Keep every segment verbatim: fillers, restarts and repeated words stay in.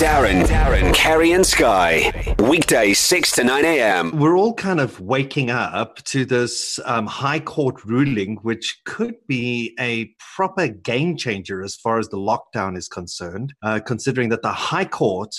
Darren, Darren, Kerry and Sky. Weekdays six to nine a.m. We're all kind of waking up to this um, High Court ruling, which could be a proper game changer as far as the lockdown is concerned, uh, considering that the High Court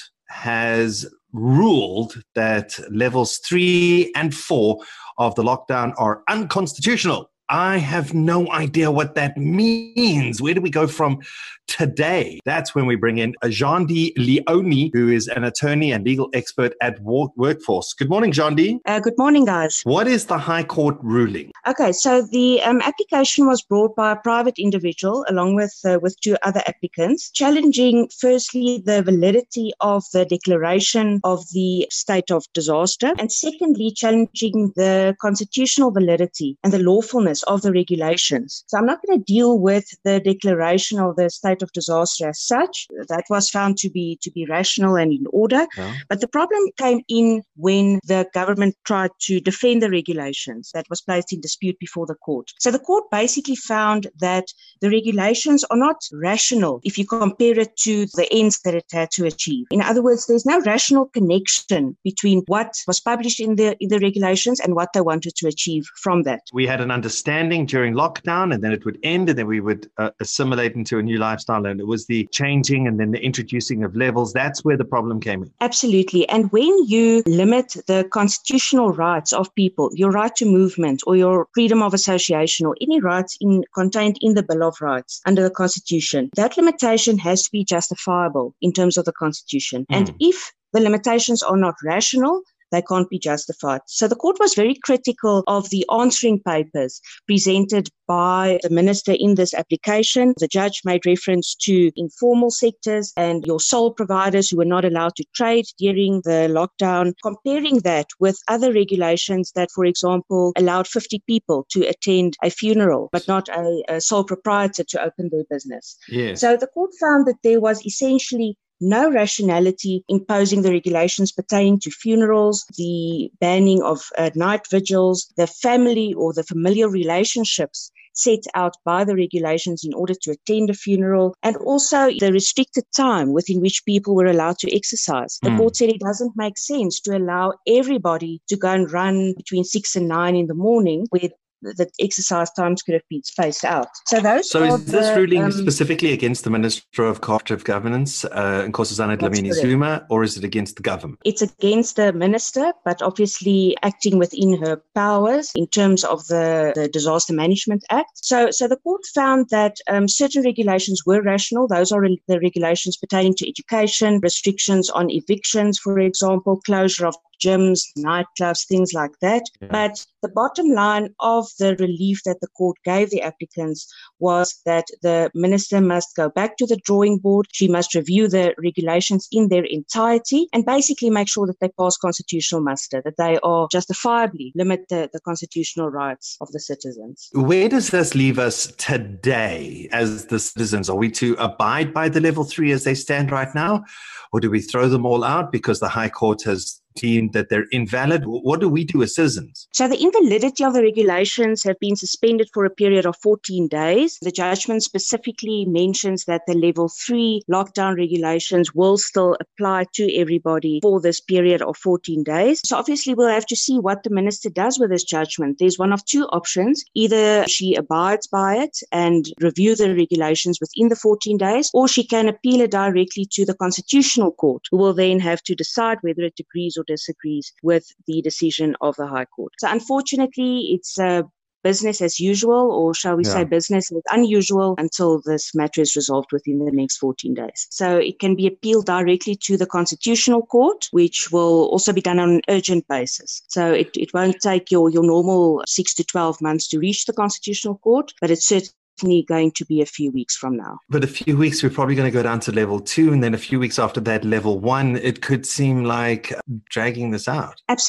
has ruled that levels three and four of the lockdown are unconstitutional. I have no idea what that means. Where do we go from today? That's when we bring in Jandi Leone, who is an attorney and legal expert at Workforce. Good morning, Jandi. Uh, good morning, guys. What is the High Court ruling? Okay, so the um, application was brought by a private individual along with uh, with two other applicants, challenging firstly the validity of the declaration of the state of disaster, and secondly challenging the constitutional validity and the lawfulness of the regulations. So I'm not going to deal with the declaration of the state of disaster as such. That was found to be to be rational and in order. Yeah. But the problem came in when the government tried to defend the regulations that was placed in dispute before the court. So the court basically found that the regulations are not rational if you compare it to the ends that it had to achieve. In other words, there's no rational connection between what was published in the in the regulations and what they wanted to achieve from that. We had an understanding during lockdown, and then it would end, and then we would uh, assimilate into a new lifestyle, and it was the changing and then the introducing of levels. That's where the problem came in. Absolutely. And when you limit the constitutional rights of people, your right to movement or your freedom of association or any rights in, contained in the Bill of Rights under the Constitution, that limitation has to be justifiable in terms of the Constitution. Mm. And if the limitations are not rational, they can't be justified. So the court was very critical of the answering papers presented by the minister in this application. The judge made reference to informal sectors and your sole providers who were not allowed to trade during the lockdown, comparing that with other regulations that, for example, allowed fifty people to attend a funeral, but not a, a sole proprietor to open their business. Yes. So the court found that there was essentially no rationality imposing the regulations pertaining to funerals, the banning of uh, night vigils, the family or the familial relationships set out by the regulations in order to attend a funeral, and also the restricted time within which people were allowed to exercise. The mm. court said it doesn't make sense to allow everybody to go and run between six and nine in the morning where the exercise times could have been spaced out. So those So is this the, ruling um, specifically against the Minister of Cooperative Governance, uh, Nkosazana Dlamini Zuma, or is it against the government? It's against the minister, but obviously acting within her powers in terms of the, the Disaster Management Act. So, so the court found that um, certain regulations were rational. Those are re- the regulations pertaining to education, restrictions on evictions, for example, closure of gyms, nightclubs, things like that. Yeah. But the bottom line of the relief that the court gave the applicants was that the minister must go back to the drawing board. She must review the regulations in their entirety and basically make sure that they pass constitutional muster, that they are justifiably limit the, the constitutional rights of the citizens. Where does this leave us today as the citizens? Are we to abide by the level three as they stand right now? Or do we throw them all out because the High Court has deemed that they're invalid? What do we do as citizens? So the invalidity of the regulations have been suspended for a period of fourteen days. The judgment specifically mentions that the level three lockdown regulations will still apply to everybody for this period of fourteen days. So obviously we'll have to see what the minister does with this judgment. There's one of two options. Either she abides by it and review the regulations within the fourteen days, or she can appeal it directly to the Constitutional Court, who will then have to decide whether it agrees or disagrees with the decision of the High Court. So unfortunately, it's uh, business as usual, or shall we yeah. say business as unusual, until this matter is resolved within the next fourteen days. So it can be appealed directly to the Constitutional Court, which will also be done on an urgent basis. So it, it won't take your, your normal six to twelve months to reach the Constitutional Court, but it's certainly going to be a few weeks from now. But a few weeks, we're probably going to go down to level two, and then a few weeks after that, level one. It could seem like dragging this out. Absolutely.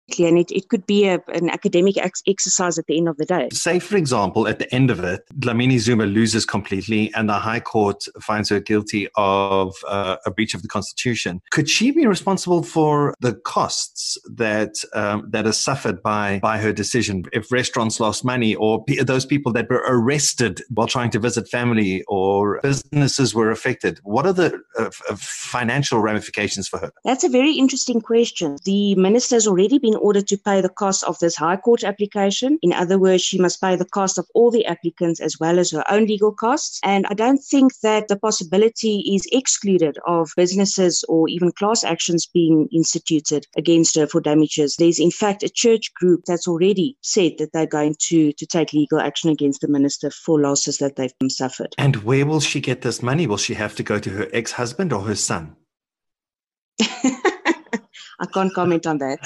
And it, it could be a, an academic ex- exercise at the end of the day. Say, for example, at the end of it, Dlamini Zuma loses completely and the High Court finds her guilty of uh, a breach of the Constitution. Could she be responsible for the costs that um, that are suffered by, by her decision? If restaurants lost money, or p- those people that were arrested while trying to visit family, or businesses were affected, what are the uh, f- financial ramifications for her? That's a very interesting question. The minister has already been ordered to pay the cost of this High Court application. In other words, she must pay the cost of all the applicants as well as her own legal costs. And I don't think that the possibility is excluded of businesses or even class actions being instituted against her for damages. There's in fact a church group that's already said that they're going to, to take legal action against the minister for losses that they've suffered. And where will she get this money? Will she have to go to her ex-husband or her son? I can't comment on that.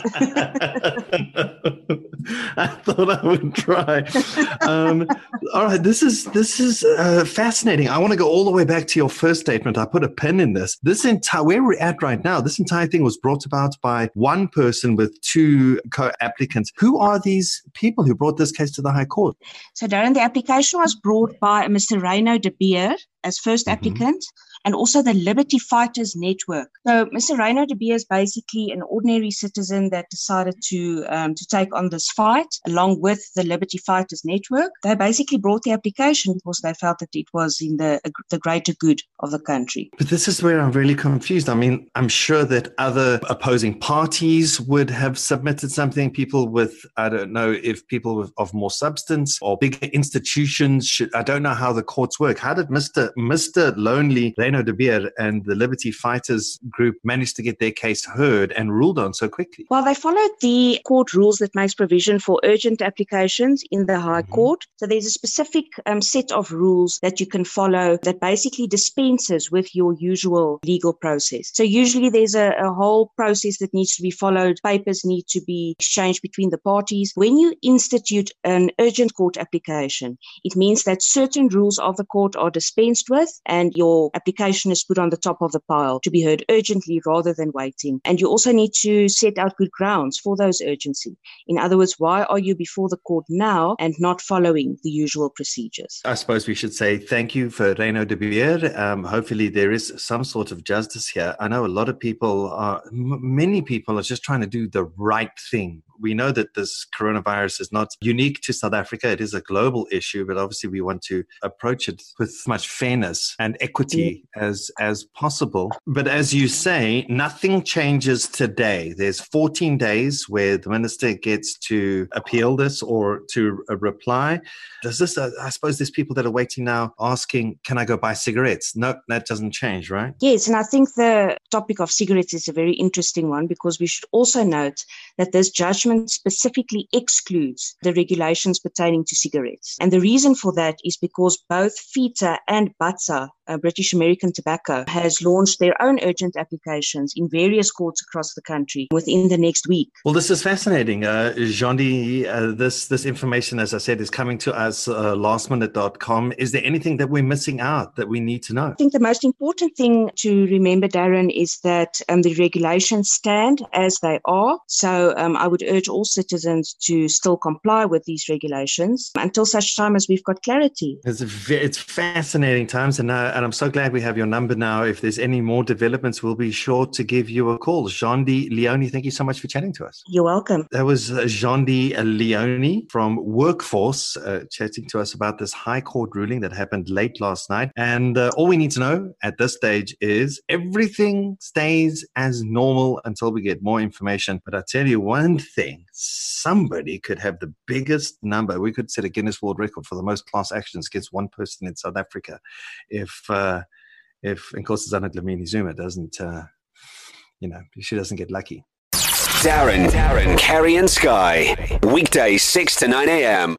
I thought I would try. Um, all right, this is this is uh, fascinating. I want to go all the way back to your first statement. I put a pin in this. This entire where we're at right now. This entire thing was brought about by one person with two co-applicants. Who are these people who brought this case to the High Court? So, Darren, the application was brought by Mister Reino de Beer as first mm-hmm. applicant, and also the Liberty Fighters Network. So Mister Reino de Beer is basically an ordinary citizen that decided to um, to take on this fight along with the Liberty Fighters Network. They basically brought the application because they felt that it was in the, the greater good of the country. But this is where I'm really confused. I mean, I'm sure that other opposing parties would have submitted something. People with, I don't know if people with, of more substance or bigger institutions should, I don't know how the courts work. How did Mister Mister Lonely Reino de Beer and the Liberty Fighters group managed to get their case heard and ruled on so quickly? Well, they followed the court rules that makes provision for urgent applications in the High mm-hmm. Court. So there's a specific um, set of rules that you can follow that basically dispenses with your usual legal process. So usually there's a, a whole process that needs to be followed. Papers need to be exchanged between the parties. When you institute an urgent court application, it means that certain rules of the court are dispensed with and your application is put on the top of the pile to be heard urgently rather than waiting. And you also need to set out good grounds for those urgency. In other words, why are you before the court now and not following the usual procedures? I suppose we should say thank you for Reino de Beer. Um, hopefully there is some sort of justice here. I know a lot of people, are, m- many people are just trying to do the right thing. We know that this coronavirus is not unique to South Africa. It is a global issue, but obviously we want to approach it with as much fairness and equity mm. as, as possible. But as you say, nothing changes today. There's fourteen days where the minister gets to appeal this or to uh, reply. Does this, uh, I suppose there's people that are waiting now asking, can I go buy cigarettes? No, that doesn't change, right? Yes, and I think the topic of cigarettes is a very interesting one because we should also note that this judgment specifically excludes the regulations pertaining to cigarettes. And the reason for that is because both FITA and BATSA, uh, British American Tobacco, has launched their own urgent applications in various courts across the country within the next week. Well, this is fascinating. Uh, Jean-Di, uh, this, this information, as I said, is coming to us uh, last minute dot com. Is there anything that we're missing out that we need to know? I think the most important thing to remember, Darren, is that um, the regulations stand as they are. So um, I would urge all citizens to still comply with these regulations until such time as we've got clarity. It's, v- it's fascinating times, and, uh, and I'm so glad we have your number now. If there's any more developments, we'll be sure to give you a call. Jean-Di Leone, thank you so much for chatting to us. You're welcome. That was uh, Jean-Di Leone from Workforce uh, chatting to us about this High Court ruling that happened late last night. And uh, all we need to know at this stage is everything stays as normal until we get more information. But I tell you one thing, somebody could have the biggest number. We could set a Guinness World Record for the most class actions against one person in South Africa if, uh, if Nkosazana Dlamini Zuma doesn't, uh, you know, she doesn't get lucky. Darren, Darren, Kerry and Sky, weekdays six to nine a.m.